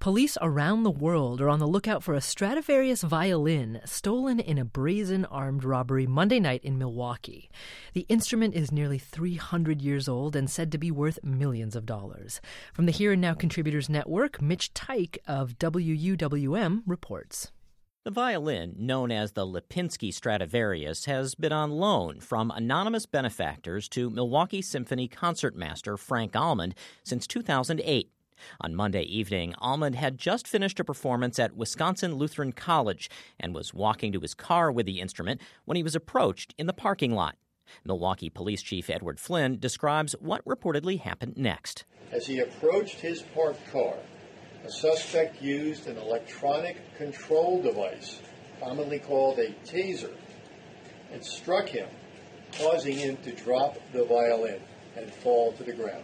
Police around the world are on the lookout for a Stradivarius violin stolen in a brazen armed robbery Monday night in Milwaukee. The instrument is nearly 300 years old and said to be worth millions of dollars. From the Here and Now Contributors Network, Mitch Teich of WUWM reports. The violin, known as the Lipinski Stradivarius, has been on loan from anonymous benefactors to Milwaukee Symphony concertmaster Frank Almond since 2008. On Monday evening, Almond had just finished a performance at Wisconsin Lutheran College and was walking to his car with the instrument when he was approached in the parking lot. Milwaukee Police Chief Edward Flynn describes what reportedly happened next. As he approached his parked car, a suspect used an electronic control device, commonly called a taser, and struck him, causing him to drop the violin and fall to the ground.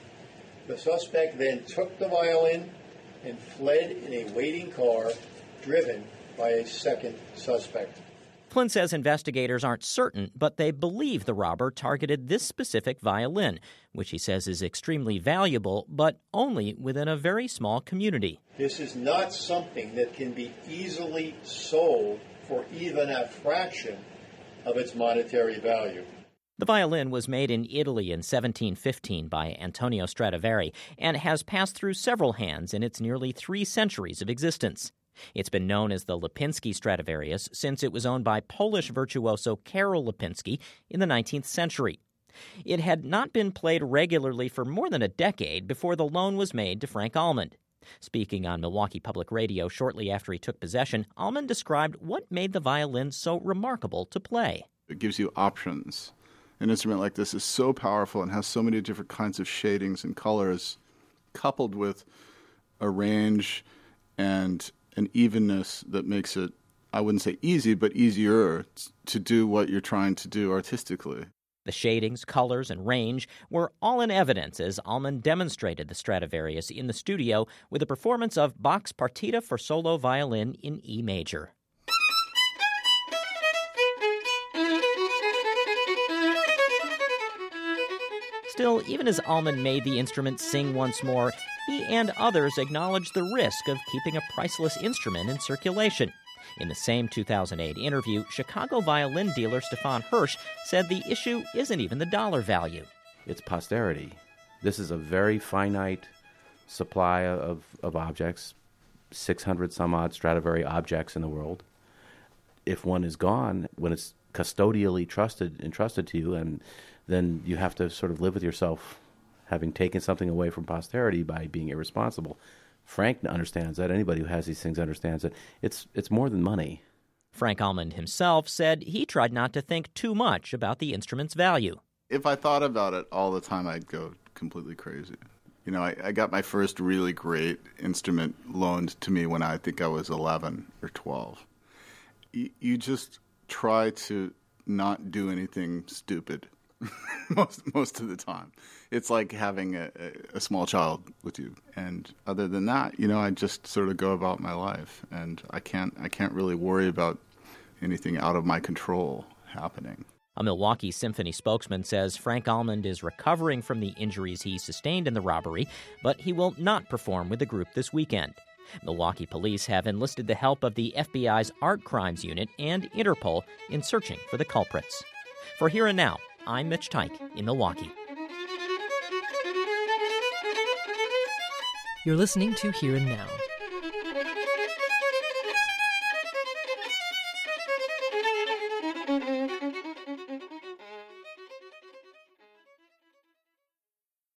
The suspect then took the violin and fled in a waiting car driven by a second suspect. Flynn says investigators aren't certain, but they believe the robber targeted this specific violin, which he says is extremely valuable, but only within a very small community. This is not something that can be easily sold for even a fraction of its monetary value. The violin was made in Italy in 1715 by Antonio Stradivari and has passed through several hands in its nearly 3 centuries of existence. It's been known as the Lipinski Stradivarius since it was owned by Polish virtuoso Karol Lipinski in the 19th century. It had not been played regularly for more than a decade before the loan was made to Frank Almond. Speaking on Milwaukee Public Radio shortly after he took possession, Almond described what made the violin so remarkable to play. It gives you options. An instrument like this is so powerful and has so many different kinds of shadings and colors, coupled with a range and an evenness that makes it, I wouldn't say easy, but easier to do what you're trying to do artistically. The shadings, colors, and range were all in evidence as Almond demonstrated the Stradivarius in the studio with a performance of Bach's Partita for solo violin in E major. Still, even as Almond made the instrument sing once more, he and others acknowledged the risk of keeping a priceless instrument in circulation. In the same 2008 interview, Chicago violin dealer Stefan Hirsch said the issue isn't even the dollar value. It's posterity. This is a very finite supply of objects, 600 some odd Stradivari objects in the world. If one is gone, when it's custodially entrusted to you, and then you have to sort of live with yourself having taken something away from posterity by being irresponsible. Frank understands that. Anybody who has these things understands that it's more than money. Frank Almond himself said he tried not to think too much about the instrument's value. If I thought about it all the time, I'd go completely crazy. You know, I got my first really great instrument loaned to me when I think I was 11 or 12. You just try to not do anything stupid most of the time. It's like having a small child with you. And other than that, you know, I just sort of go about my life, and I can't really worry about anything out of my control happening. A Milwaukee Symphony spokesman says Frank Almond is recovering from the injuries he sustained in the robbery, but he will not perform with the group this weekend. Milwaukee police have enlisted the help of the FBI's Art Crimes Unit and Interpol in searching for the culprits. For Here and Now, I'm Mitch Teich in Milwaukee. You're listening to Here and Now.